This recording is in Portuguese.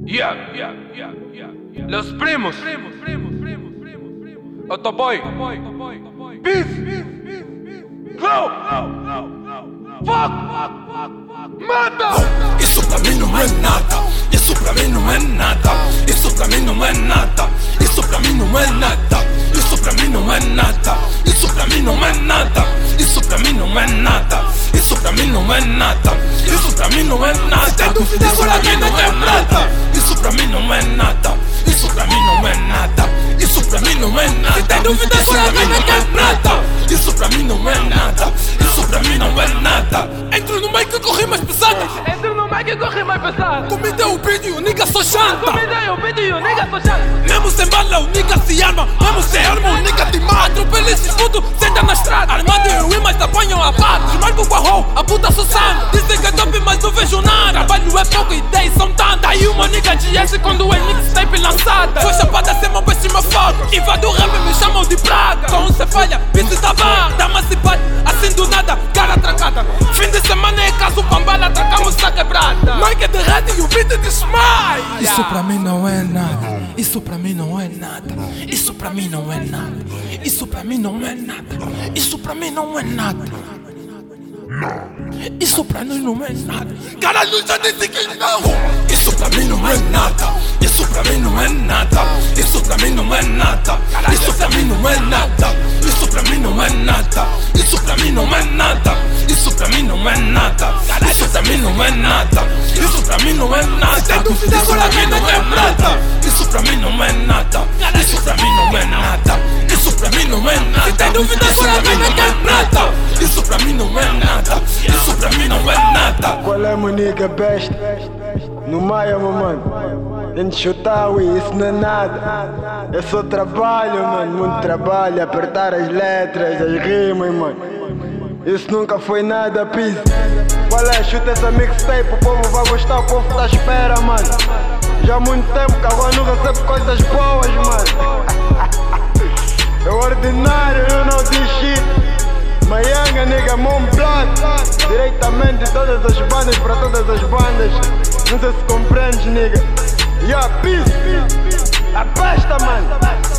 Los primos. Otoboy. Peace. Glow. Fuck. Mata. Isso pra mim não é nada. Isso pra mim não é nada. Isso pra mim não é nada. Isso pra mim não é nada. Isso pra mim não é nada. Isso pra mim não é nada. Isso pra mim não é nada. Isso pra mim não é nada. Isso pra mim não é nada. Isso pra mim não é nada. Isso pra mim não é nada. Isso pra mim não é nada. Isso pra mim não é nada. Tem dúvida pra mim não é nada. Isso pra mim não é nada. Isso pra mim não é nada. Entro no meio que corri mais pesada. Comida o vídeo, o nigga só chanta. Mesmo sem bala, o nigga se arma. Mesmo sem arma, o nigga te mata. Atropela esses putos, senta na estrada. Armado eu e mais apanham a parte. Desmarco o barro, a puta só sangue. Dizem que é top, mas não vejo nada. Trabalho é pouco, ideias são tantas. Aí uma nigga GS quando é mixtape lançada. Foi chapada, sem mão, péssima foto. Invado o rap, me chamam de praga. Com você falha, pisse da barra. Dama se bate, assim do nada, cara trancada. Fim de semana é caso pambala, atracamos a quebrada. Mike derrete e o beat desmaia. Isso pra mim não é nada. Isso pra mim não é nada. Isso pra mim não é nada. Isso pra mim não é nada. Isso pra mim não é nada. Isso pra mim não é nada. Caralho, já disse que não. Isso pra mim não é nada. Isso pra mim não é nada. Isso pra mim não é nada. Isso pra mim não é nada. Isso pra mim não é nada. Isso pra mim não é nada. Isso pra mim não é nada. Isso pra mim não é nada. Isso pra mim não é nada. Sem dúvida agora que não é nada. Isso pra mim não é nada. Isso pra mim não é nada. Isso pra mim não é nada. Sem dúvida agora que não é nada. Isso pra mim não é nada. Isso pra mim não é nada. Qual é, meu nigga best? No Maia, meu mano. Tem de chutar, ui, isso não é nada. É só trabalho, mano. Muito trabalho. Apertar as letras, as rimas, mano. Isso nunca foi nada, piso. Qual é? Chuta essa mixtape, o povo vai gostar, o povo tá à espera, mano. Já há muito tempo que agora não recebe coisas boas, mano. É ordinário, you know this shit. Mayanga, nigga, Mont Blanc. Diretamente de todas as bandas para todas as bandas. Não sei se compreendes, nigga. Yeah, peace. A pesta, mano.